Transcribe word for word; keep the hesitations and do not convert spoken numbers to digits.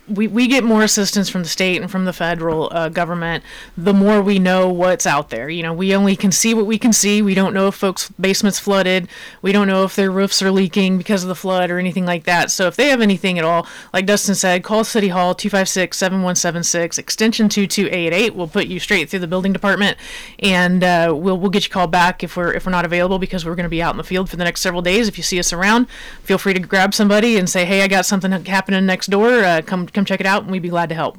we, we get more assistance from the state and from the federal uh, government the more we know what's out there. You know, we only can see what we can see. We don't know if folks' basements flooded. We don't know if their roofs are leaking because of the flood or anything like that. So if they have anything at all, like Dustin said, call City Hall two five six, seven one seven six, extension two two eight eight. We'll put you straight through the building department, and uh, we'll we'll get you called back if we're if we're not available, because we're going to be out in the field for the next several days. If you see us around, feel free to grab somebody and say, hey, I got something happening next door. Uh, come come check it out, and we'd be glad to help.